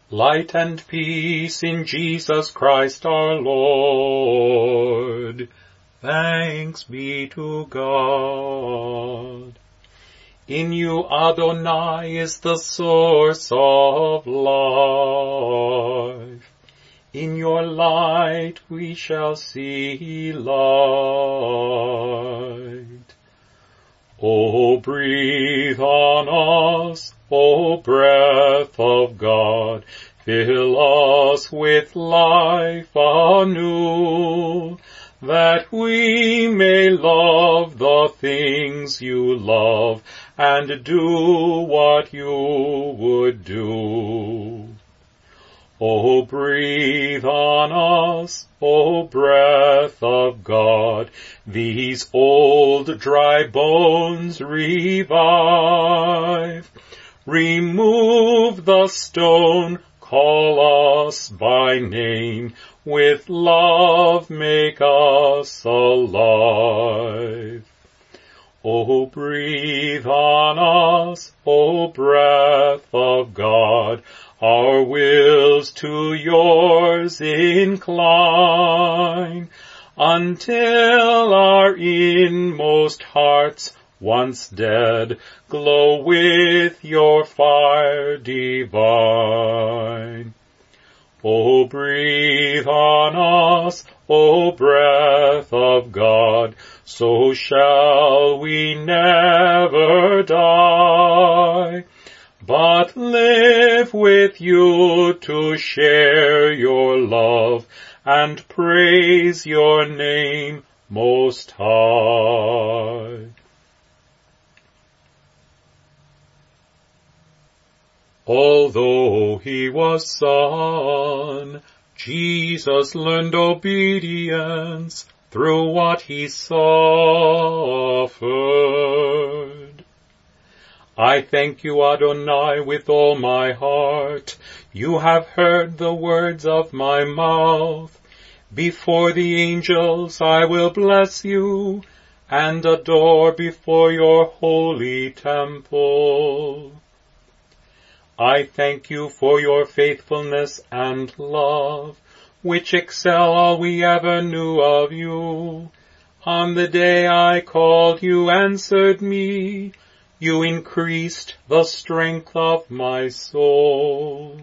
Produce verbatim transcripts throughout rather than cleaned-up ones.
Light and peace in Jesus Christ our Lord. Thanks be to God. In you, Adonai, is the source of life. In your light we shall see light. O breathe on us, O breath of God, fill us with life anew, that we may love the things you love, and do what you would do. O breathe on us, O breath of God, these old dry bones revive. Remove the stone, call us by name, with love make us alive. O breathe on us, O breath of God, our wills to yours incline, until our inmost hearts, once dead, glow with your fire divine. O breathe on us, O breath of God, so shall we never die, but live with you to share your love and praise your name most high. Although he was Son, Jesus learned obedience through what he suffered. I thank you, Adonai, with all my heart. You have heard the words of my mouth. Before the angels I will bless you, and adore before your holy temple. I thank you for your faithfulness and love, which excel all we ever knew of you. On the day I called, you answered me. You increased the strength of my soul.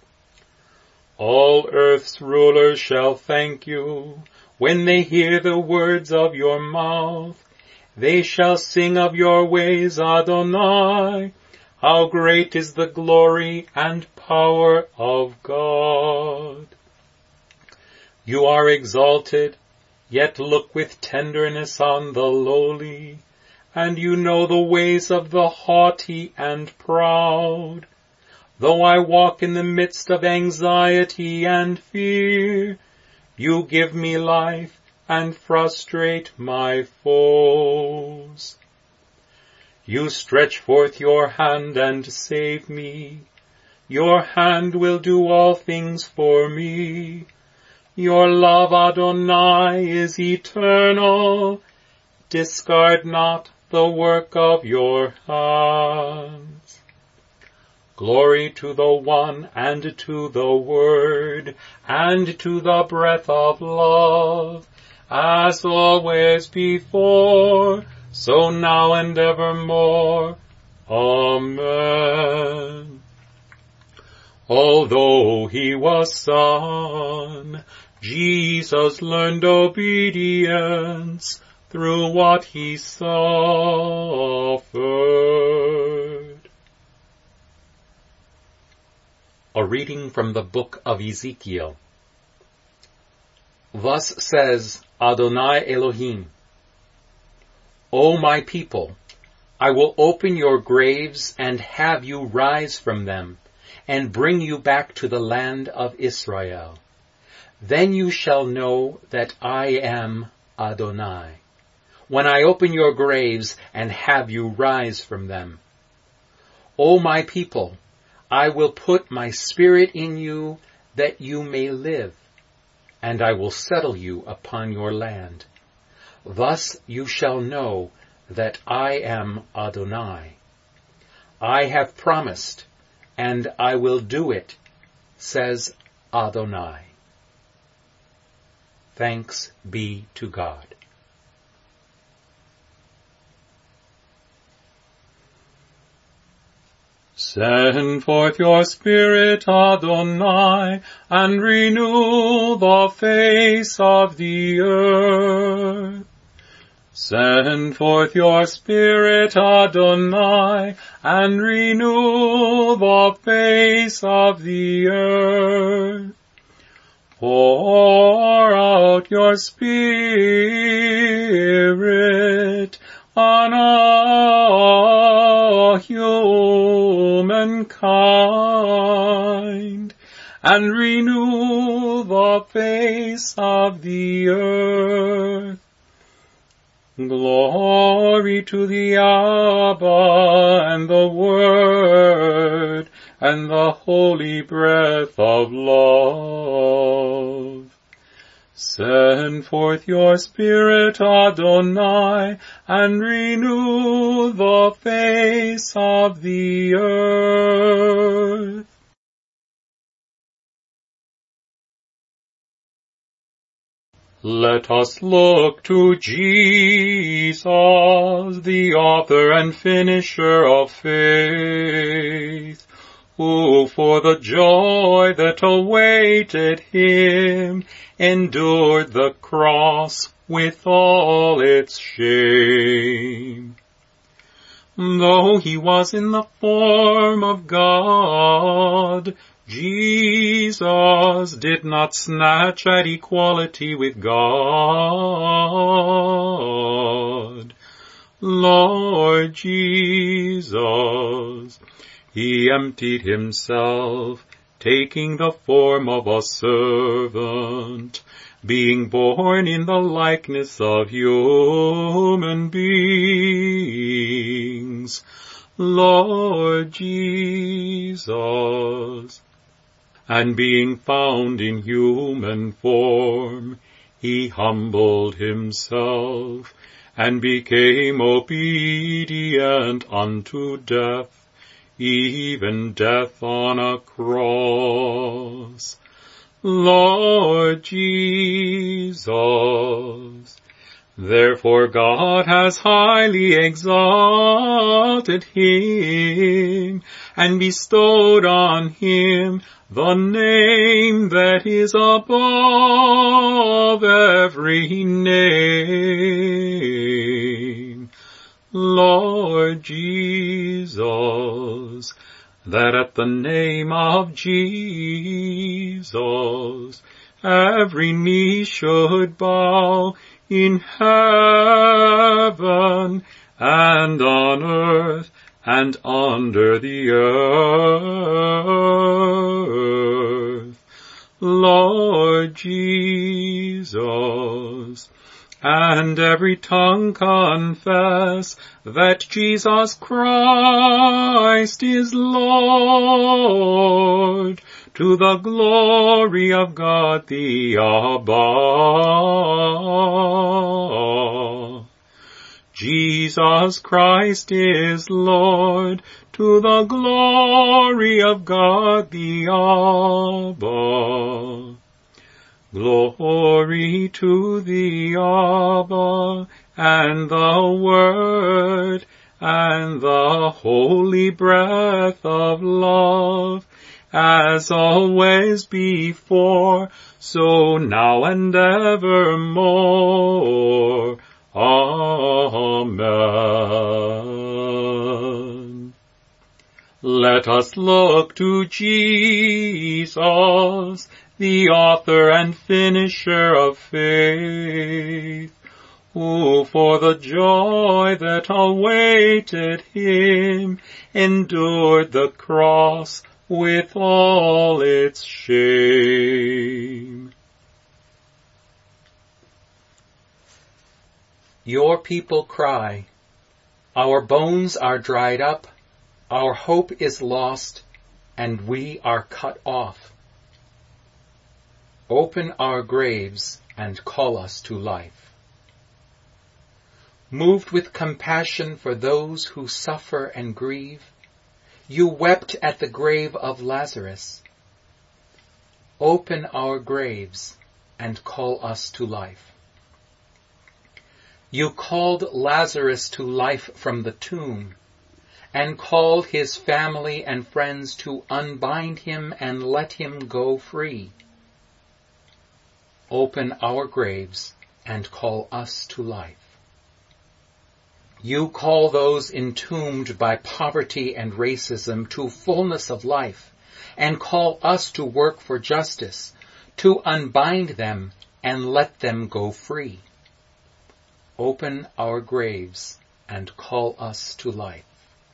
All earth's rulers shall thank you when they hear the words of your mouth. They shall sing of your ways, Adonai. How great is the glory and power of God. You are exalted, yet look with tenderness on the lowly, and you know the ways of the haughty and proud. Though I walk in the midst of anxiety and fear, you give me life and frustrate my foes. You stretch forth your hand and save me. Your hand will do all things for me. Your love, Adonai, is eternal. Discard not the work of your hands. Glory to the One, and to the Word, and to the breath of love, as always before, so now and evermore. Amen. Although he was Son, Jesus learned obedience through what he suffered. A reading from the book of Ezekiel. Thus says Adonai Elohim, O my people, I will open your graves and have you rise from them, and bring you back to the land of Israel. Then you shall know that I am Adonai, when I open your graves and have you rise from them. O my people, I will put my spirit in you that you may live, and I will settle you upon your land. Thus you shall know that I am Adonai. I have promised, and I will do it, says Adonai. Thanks be to God. Send forth your Spirit, Adonai, and renew the face of the earth. Send forth your Spirit, Adonai, and renew the face of the earth. Pour out your Spirit on all humankind, and renew the face of the earth. Glory to the Abba, and the Word, and the holy breath of love. Send forth your Spirit, Adonai, and renew the face of the earth. Let us look to Jesus, the author and finisher of faith, who for the joy that awaited him endured the cross with all its shame. Though he was in the form of God, Jesus did not snatch at equality with God. Lord Jesus, he emptied himself, taking the form of a servant, being born in the likeness of human beings. Lord Jesus, and being found in human form, he humbled himself, and became obedient unto death, even death on a cross. Lord Jesus, therefore God has highly exalted him, and bestowed on him the name that is above every name. Lord Jesus, that at the name of Jesus every knee should bow in heaven and on earth and under the earth. Lord Jesus, and every tongue confess that Jesus Christ is Lord, to the glory of God the Abba. Jesus Christ is Lord, to the glory of God the Abba. Glory to the Abba, and the Word, and the holy breath of love, as always before, so now and evermore. Amen. Let us look to Jesus, the author and finisher of faith, who for the joy that awaited him endured the cross with all its shame. Your people cry, our bones are dried up, our hope is lost, and we are cut off. Open our graves and call us to life. Moved with compassion for those who suffer and grieve, you wept at the grave of Lazarus. Open our graves and call us to life. You called Lazarus to life from the tomb, and called his family and friends to unbind him and let him go free. Open our graves and call us to life. You call those entombed by poverty and racism to fullness of life, and call us to work for justice, to unbind them and let them go free. Open our graves and call us to life.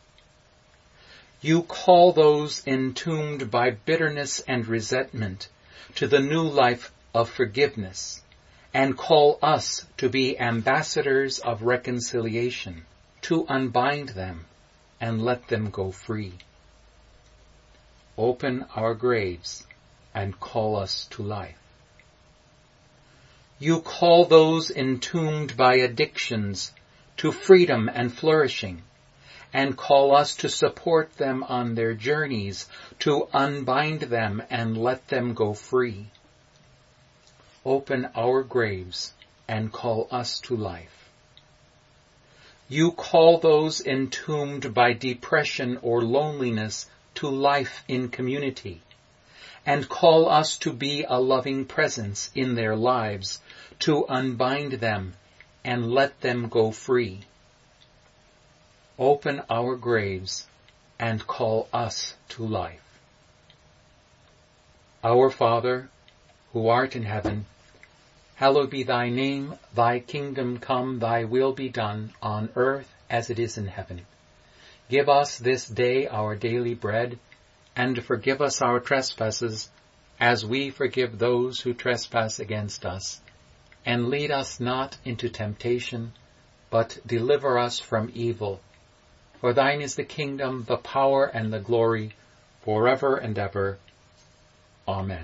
You call those entombed by bitterness and resentment to the new life of forgiveness, and call us to be ambassadors of reconciliation, to unbind them and let them go free. Open our graves and call us to life. You call those entombed by addictions to freedom and flourishing, and call us to support them on their journeys, to unbind them and let them go free. Open our graves and call us to life. You call those entombed by depression or loneliness to life in community, and call us to be a loving presence in their lives, to unbind them and let them go free. Open our graves and call us to life. Our Father, who art in heaven, hallowed be thy name. Thy kingdom come, thy will be done, on earth as it is in heaven. Give us this day our daily bread, and forgive us our trespasses, as we forgive those who trespass against us. And lead us not into temptation, but deliver us from evil. For thine is the kingdom, the power, and the glory, forever and ever. Amen.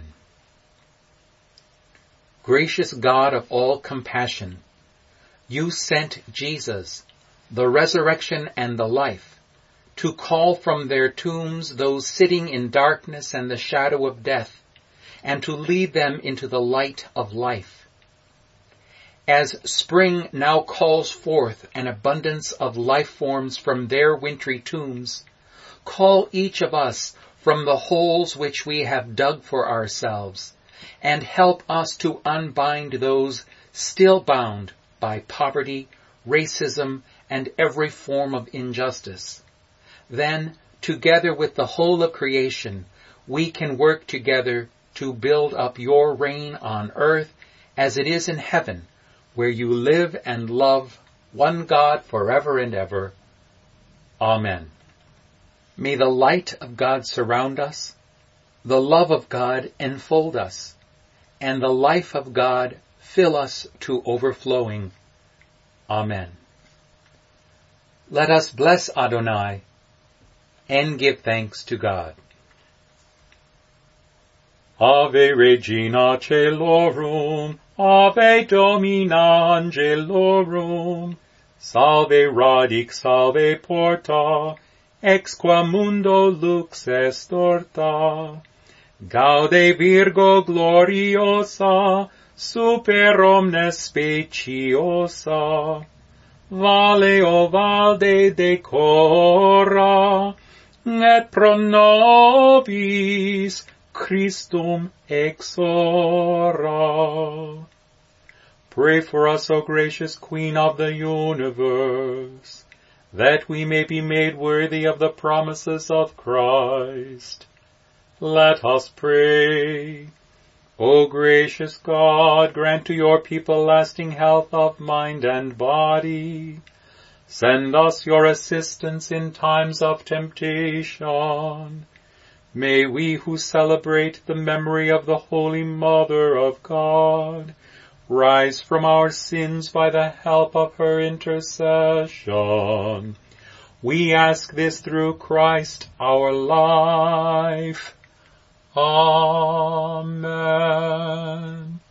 Gracious God of all compassion, you sent Jesus, the resurrection and the life, to call from their tombs those sitting in darkness and the shadow of death, and to lead them into the light of life. As spring now calls forth an abundance of life forms from their wintry tombs, call each of us from the holes which we have dug for ourselves, and help us to unbind those still bound by poverty, racism, and every form of injustice. Then, together with the whole of creation, we can work together to build up your reign on earth as it is in heaven, where you live and love one God forever and ever. Amen. May the light of God surround us, the love of God enfold us, and the life of God fill us to overflowing. Amen. Let us bless Adonai and give thanks to God. Ave Regina Caelorum, Ave Domina Angelorum, Salve Radix, Salve Porta, ex qua mundo lux est orta. Gaude Virgo gloriosa, super omnes speciosa. Vale o valde decora, et pro nobis Christum exora. Pray for us, O gracious Queen of the universe, that we may be made worthy of the promises of Christ. Let us pray. O gracious God, grant to your people lasting health of mind and body. Send us your assistance in times of temptation. May we who celebrate the memory of the Holy Mother of God rise from our sins by the help of her intercession. We ask this through Christ our life. Amen.